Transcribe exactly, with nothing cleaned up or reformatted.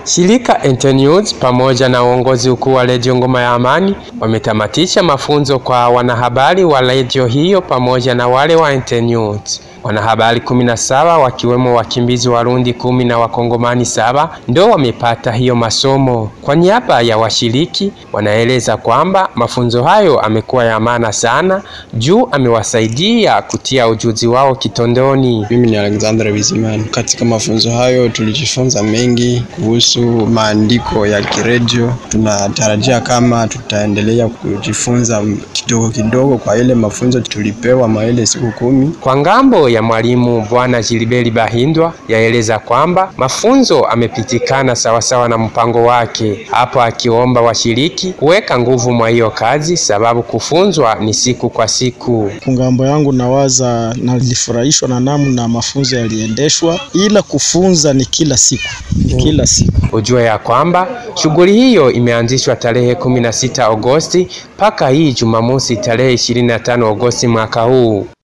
Shirika Internews pamoja na uongozi ukuu wa Radio Ngoma ya Amani wametamatisha mafunzo kwa wanahabari wa radio hiyo pamoja na wale wa Internews. Wanahabari kumi na saba wakiwemo wakimbizi Warundi kumi na Wakongomani saba ndo wamepata hiyo masomo. Kwa niaba ya washiriki wanaeleza kwamba mafunzo hayo amekuwa ya maana sana juu amewasaidia kutia ujuzi wao kitondoni. Mimi ni Alexander Bizimana. Katika mafunzo hayo tulijifunza mengi kuhusu maandiko ya kiredio. Tunatarajia kama tutaendelea kujifunza kidogo kidogo kwa ile mafunzo tulipewa maele siku kumi. Kwa ngambo ya mwalimu Bwana Gilbert Bahindwa yaeleza kwamba mafunzo amepitikana sawa sawa na mpango wake, hapo akiomba washiriki kuweka nguvu mwa hiyo kazi sababu kufunzwa ni siku kwa siku. Kwa ngambo yangu nawaza nalifurahishwa na namna mafunzo yaliendeshwa, ila kufunza ni kila siku kila siku. Ujue ya kwamba shughuli hiyo imeanzishwa tarehe kumi na sita Agosti mpaka hii Jumamosi tarehe ishirini na tano Agosti mwaka huu.